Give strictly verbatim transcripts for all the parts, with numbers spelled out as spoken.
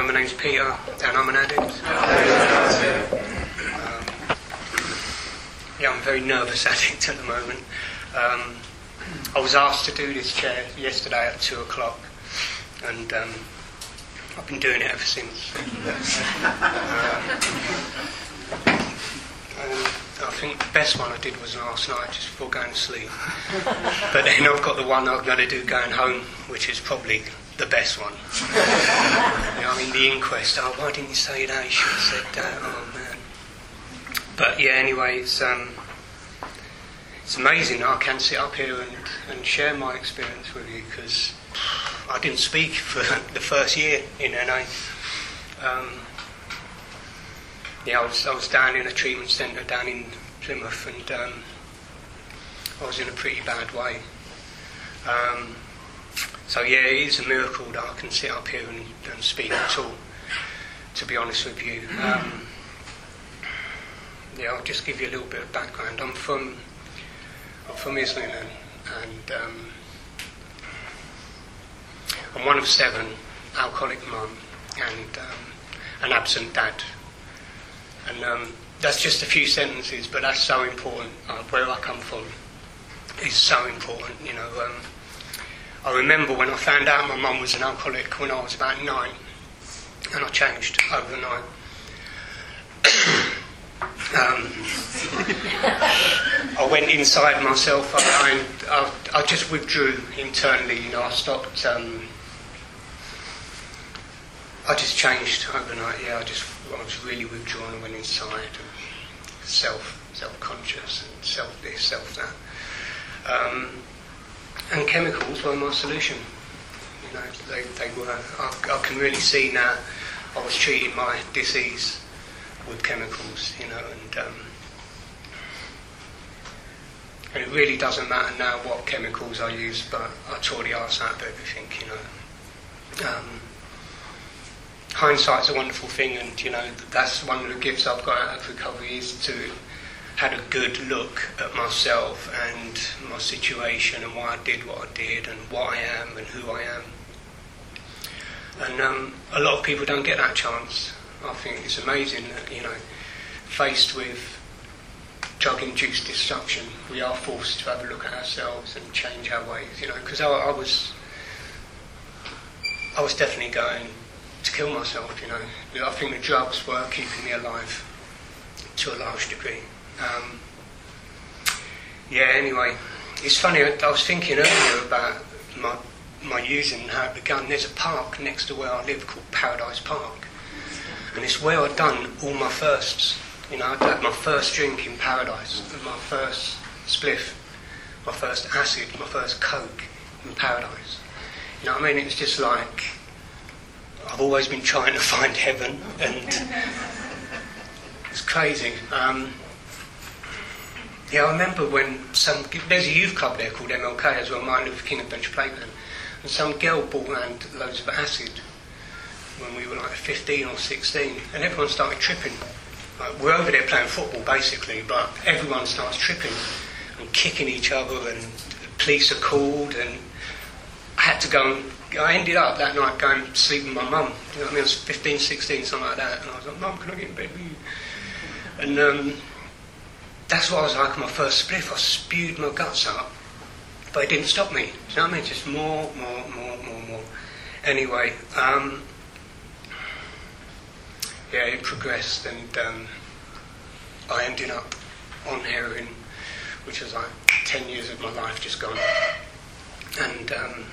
my name's Peter, and I'm an addict. Um, yeah, I'm a very nervous addict at the moment. Um, I was asked to do this chair yesterday at two o'clock, and um, I've been doing it ever since. um, and I think the best one I did was last night, just before going to sleep. But then I've got the one I've got to do going home, which is probably the best one. You know, I mean, the inquest. Oh, why didn't you say that? You should have said that. Oh man. But yeah, anyway, it's um, it's amazing that I can sit up here and, and share my experience with you, because I didn't speak for the first year in N A. Um, yeah, I was I was down in a treatment centre down in Plymouth, and um, I was in a pretty bad way. Um, So yeah, it is a miracle that I can sit up here and, and speak at all, to be honest with you. Um, yeah, I'll just give you a little bit of background. I'm from I'm from Islington, and um, I'm one of seven, alcoholic mum, and um, an absent dad. And um, that's just a few sentences, but that's so important. Uh, where I come from is so important, you know. Um, I remember when I found out my mum was an alcoholic when I was about nine, and I changed overnight. um, I went inside myself. I, I, I just withdrew internally. You know, I stopped. Um, I just changed overnight. Yeah, I just I was really withdrawn and went inside, and self self-conscious and self this, self that. Um, And chemicals were my solution. You know, they, they were. I, I can really see now. I was treating my disease with chemicals, you know, and um, and it really doesn't matter now what chemicals I use, but I tore the arse out of everything, you know. Um, hindsight's a wonderful thing, and you know that's one of the gifts I've got out of recovery, is to had a good look at myself and my situation and why I did what I did and what I am and who I am. And um, a lot of people don't get that chance. I think it's amazing that, you know, faced with drug-induced destruction, we are forced to have a look at ourselves and change our ways, you know, because I, I was I was definitely going to kill myself, you know. I think the drugs were keeping me alive to a large degree. Um, yeah, anyway, it's funny, I was thinking earlier about my my using and how it began. There's a park next to where I live called Paradise Park, and it's where I'd done all my firsts. You know, I'd had my first drink in Paradise, my first spliff, my first acid, my first coke in Paradise. You know what I mean? It's just like, I've always been trying to find heaven, and it's crazy. Um, Yeah, I remember when some, there's a youth club there called M L K as well, Martin Luther King Adventure Playground, and some girl brought around loads of acid when we were like fifteen or sixteen, and everyone started tripping. Like, we're over there playing football basically, but everyone starts tripping and kicking each other, and the police are called, and I had to go and, I ended up that night going to sleep with my mum. You know what I mean? I was fifteen, sixteen, something like that, and I was like, Mum, can I get in bed with you? And um, that's what I was like on my first spliff. I spewed my guts up, but it didn't stop me. Do you know what I mean? Just more, more, more, more, more. Anyway, um, yeah, it progressed, and um, I ended up on heroin, which was like ten years of my life just gone. And um,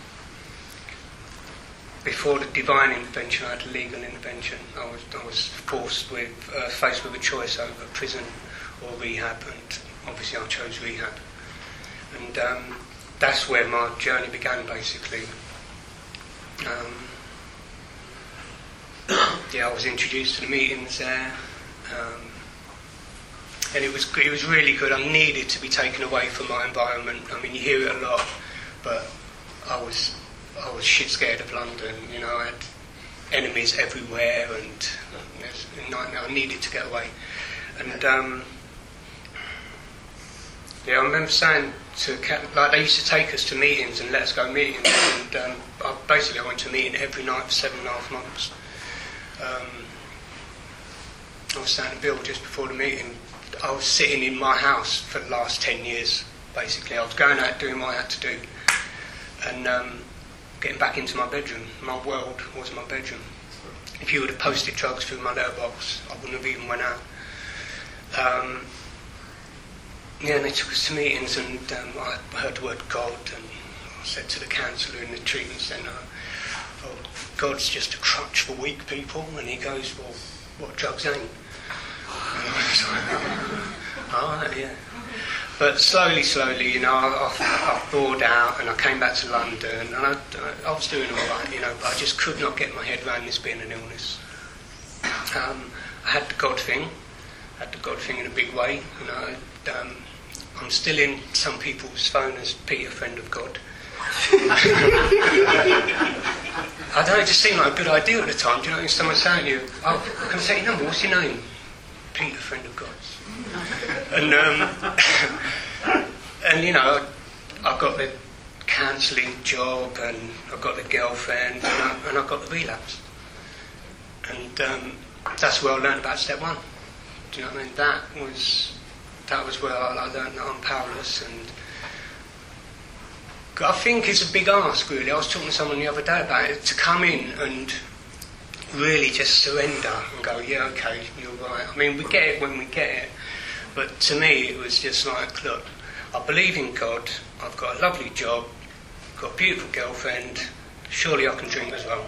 before the divine intervention, I had a legal intervention. I was, I was forced with, uh, faced with a choice over prison or rehab, and obviously I chose rehab. And um, that's where my journey began, basically. Um, yeah, I was introduced to the meetings there, um, and it was it was really good. I needed to be taken away from my environment. I mean, you hear it a lot, but I was I was shit scared of London. You know, I had enemies everywhere, and it was a nightmare. I needed to get away, and. Um, Yeah, I remember saying to like they used to take us to meetings and let us go meetings, and um, I, basically I went to a meeting every night for seven and a half months, Um, I was standing Bill just before the meeting. I was sitting in my house for the last ten years, basically. I was going out doing what I had to do and um, getting back into my bedroom. My world was my bedroom. If you would have posted drugs through my letterbox, I wouldn't have even went out. Um, yeah, and they took us to meetings, and um, I heard the word God, and I said to the counsellor in the treatment centre, oh, God's just a crutch for weak people. And he goes, well, what drugs ain't? And I was like, oh, yeah. But slowly, slowly, you know, I, I, I thawed out, and I came back to London, and I, I was doing all right, you know, but I just could not get my head around this being an illness. Um, I had the God thing, I had the God thing in a big way, you know. Um, I'm still in some people's phone as Peter, friend of God. I don't know, it just seemed like a good idea at the time. Do you know, if someone's saying to you, oh, can I say your number? What's your name? Peter, friend of God. And, um, and you know, I got the counselling job, and I got the girlfriend, and I, and I got the relapse. And um, that's where I learned about step one. Do you know what I mean? That was, that was where I, I learned that I'm powerless. And I think it's a big ask, really. I was talking to someone the other day about it, to come in and really just surrender and go, yeah, okay, you're right. I mean, we get it when we get it. But to me, it was just like, look, I believe in God, I've got a lovely job, got a beautiful girlfriend, surely I can drink as well.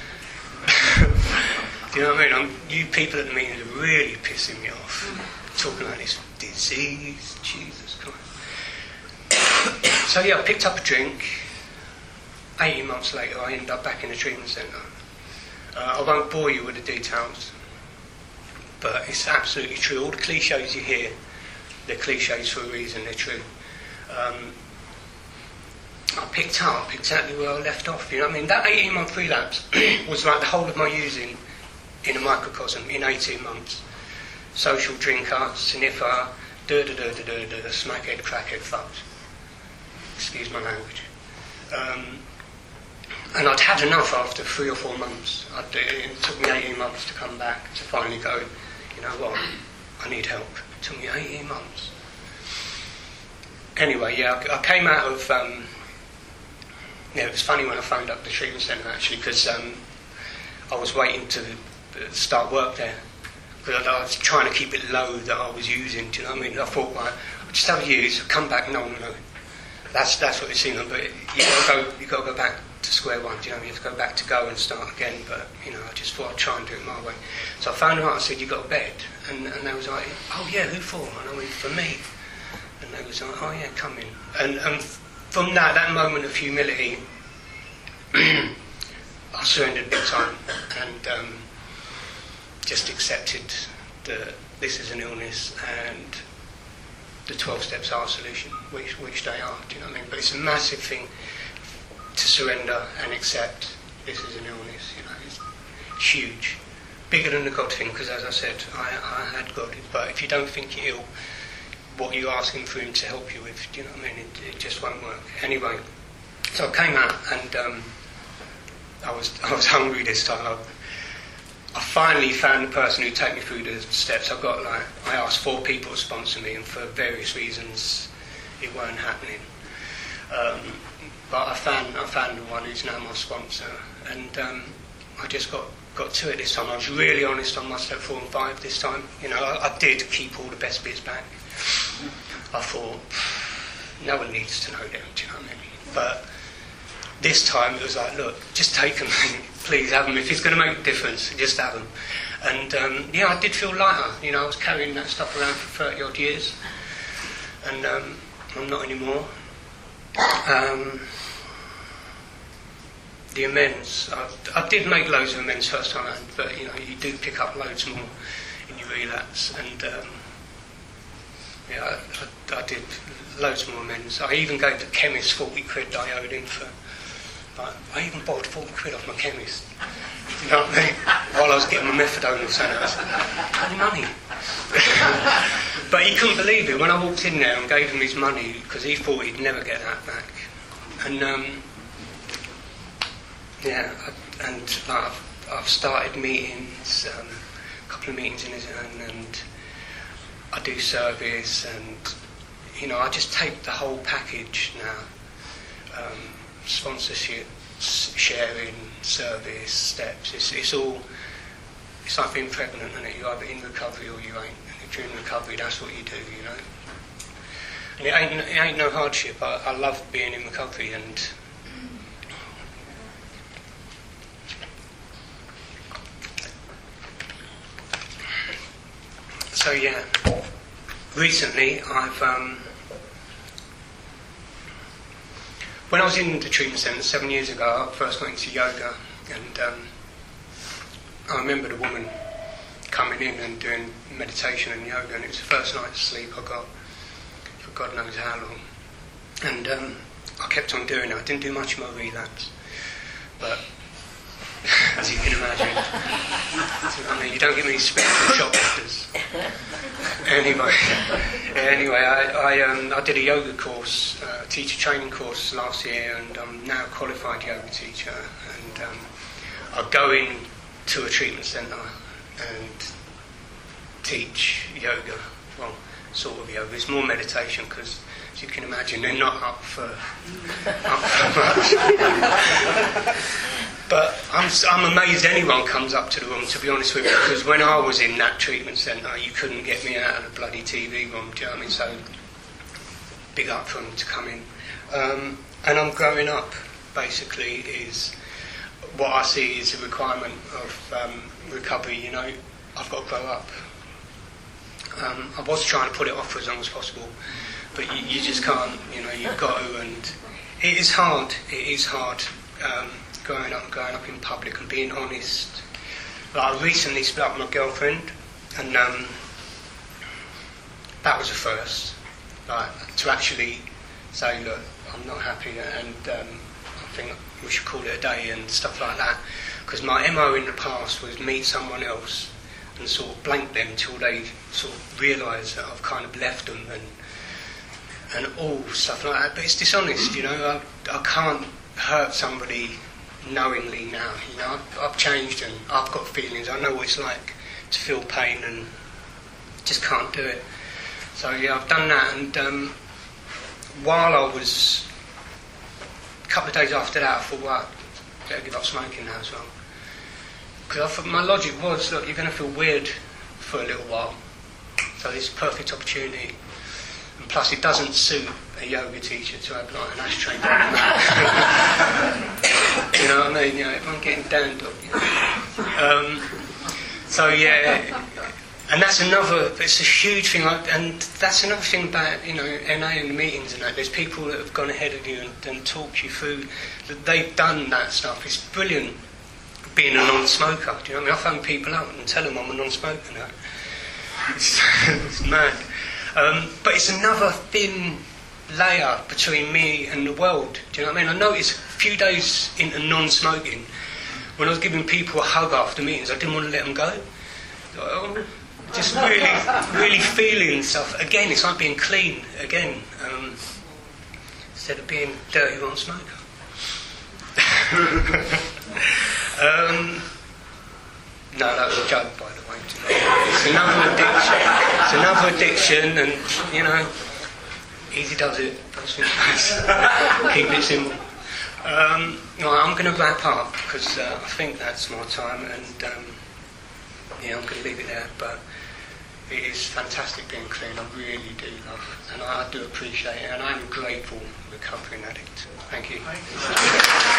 Do you know what I mean? I'm, you people at the meetings are really pissing me off, talking about this disease, Jesus Christ. So yeah, I picked up a drink. eighteen months later, I ended up back in the treatment centre. Uh, I won't bore you with the details, but it's absolutely true. All the cliches you hear, they're cliches for a reason, they're true. Um, I picked up exactly where I left off, you know what I mean? That eighteen month relapse was like the whole of my using in a microcosm in eighteen months. Social drinker, sniffer, da-da-da-da-da-da, smackhead, crackhead, fucked. Excuse my language. Um, and I'd had enough after three or four months. I'd, it took me eighteen months to come back, to finally go, you know what, I need help. It took me eighteen months. Anyway, yeah, I, I came out of... Um, yeah, it was funny when I phoned up the treatment centre, actually, because um, I was waiting to start work there. Because I, I was trying to keep it low that I was using, do you know what I mean? I thought, right, I'll just have a use, I'll come back, no, no, no. That's that's what it seemed like, but you got to go, you got to go back to square one. Do you know, you have to go back to go and start again. But you know, I just thought I'd try and do it my way. So I phoned them up. I said, "You got a bed?" And and they was like, "Oh yeah, who for?" And I went, "For me." And they was like, "Oh yeah, come in." And and from that that moment of humility, I surrendered big time and um, just accepted that this is an illness and the twelve steps are a solution, which which they are, do you know what I mean? But it's a massive thing to surrender and accept this is an illness, you know, it's huge. Bigger than the God thing, because as I said, I, I had God, but if you don't think you're ill, what you're asking for him to help you with, do you know what I mean? It, it just won't work. Anyway, so I came out and um, I was I was hungry this time. I, I finally found the person who'd take me through the steps. I got like I asked four people to sponsor me, and for various reasons, it weren't happening. Um, but I found I found the one who's now my sponsor, and um, I just got, got to it this time. I was really honest on my step four and five this time. You know, I, I did keep all the best bits back. I thought no one needs to know them. Do you know what I mean? But this time it was like, look, just take them, please have them. If it's going to make a difference, just have them. And um, yeah, I did feel lighter. You know, I was carrying that stuff around for thirty odd years, and um, I'm not anymore. Um, the amends, I, I did make loads of amends first time around, but you know, you do pick up loads more in your relapse. And um, yeah, I, I, I did loads more amends. I even gave the chemist forty quid that I owed him for. Like, I even borrowed forty quid off my chemist. You know what I mean? While I was getting my methadone or something. I was like, bloody money. But he couldn't believe it when I walked in there and gave him his money, because he thought he'd never get that back. And um, yeah, I, and like, I've started meetings, um, a couple of meetings in and, and I do service, and you know, I just take the whole package now. Um, sponsorship, sharing, service, steps. It's, it's all. It's like being pregnant, isn't it? You're either in recovery or you ain't. And if you're in recovery, that's what you do, you know. And it ain't, it ain't no hardship. I, I love being in recovery, and so yeah. Recently, I've um, when I was in the treatment centre seven years ago, I first got into yoga, and um, I remember the woman coming in and doing meditation and yoga, and it was the first night's sleep I got for God knows how long. And um, I kept on doing it. I didn't do much of my relapse, but as you can imagine, I mean, you don't get many spiritual shoplifters. Anyway, anyway, I I, um, I did a yoga course, uh, teacher training course last year, and I'm now a qualified yoga teacher. And um, I go in to a treatment centre and teach yoga. Well, sort of yoga. It's more meditation because, as you can imagine, they're not up for up for much. But I'm I'm amazed anyone comes up to the room, to be honest with you, because when I was in that treatment centre, you couldn't get me out of the bloody T V room. Do you know what I mean? So big up for them to come in. Um, and I'm growing up. Basically, is what I see is a requirement of um, recovery. You know, I've got to grow up. Um, I was trying to put it off for as long as possible, but you, you just can't. You know, you've got to, and it is hard. It is hard. Um, growing up and growing up in public and being honest. Like, I recently split up with my girlfriend, and um, that was a first. Like, to actually say, look, I'm not happy, and um, I think we should call it a day and stuff like that. Because my M O in the past was meet someone else and sort of blank them till they sort of realise that I've kind of left them and and all stuff like that. But it's dishonest, you know. I, I can't hurt somebody knowingly now, you know. I've, I've changed and I've got feelings. I know what it's like to feel pain and just can't do it. So yeah, I've done that, and um, while I was, a couple of days after that, I thought, right, I better give up smoking now as well. Because I thought my logic was, look, you're going to feel weird for a little while, so it's a perfect opportunity. And plus, it doesn't suit a yoga teacher to have like an ashtray. You know what I mean? You know, if I'm getting down, um, so yeah, and that's another. It's a huge thing, like, and that's another thing about, you know, N A and the meetings and that. There's people that have gone ahead of you and, and talked you through that they've done that stuff. It's brilliant being a non-smoker. Do you know what I mean? I phone people up and tell them I'm a non-smoker now. It's, it's mad. Um, but it's another thin layer between me and the world. Do you know what I mean? I noticed a few days into non-smoking, when I was giving people a hug after meetings, I didn't want to let them go. Oh, just really, really feeling stuff. Again, it's like being clean again, um, instead of being dirty rotten smoker. um, no, that was a joke, by the way. It's another addiction. It's another addiction, and you know, easy does it. Keep it simple. Um, no, I'm going to wrap up because uh, I think that's my time, and um, yeah, I'm going to leave it there. But it is fantastic being clean. I really do love, and I do appreciate it, and I'm a grateful recovering addict. Thank you. Thank you.